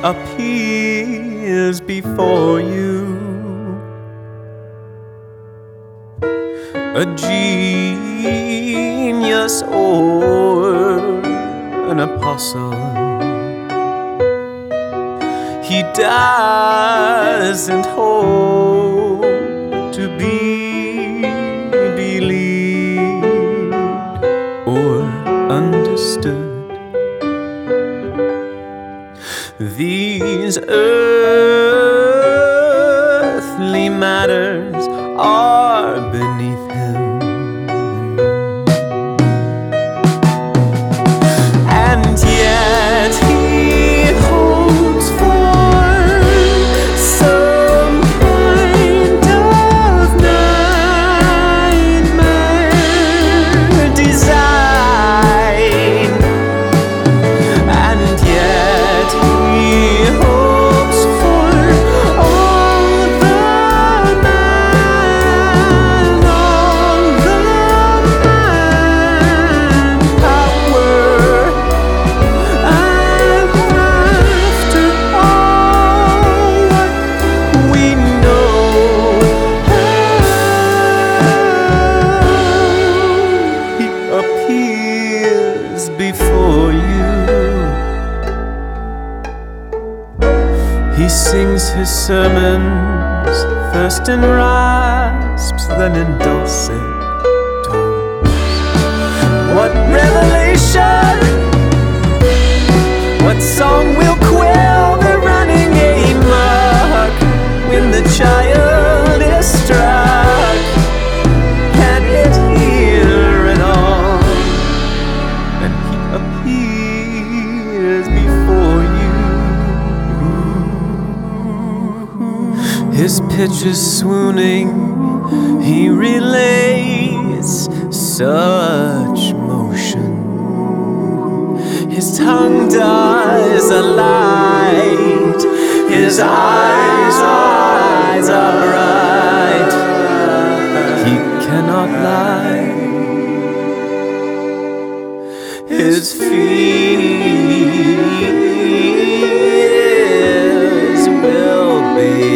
appears before you, a genius or an apostle. He doesn't hope to be believed or understood. These earthly matters are beneath him, and yet he hopes for some kind of nightmare design, and yet he hopes for all the manpower. And after all what we know, he appears before you. He sings his sermons first in rasps, then in dulcet tones. What revelation, what song will quell the running amok when the child is struck? Can it hear at all? And he appears before you. His pitch is swooning, he relays such motion. His tongue does a light, his eyes are bright. He cannot lie. His fears will be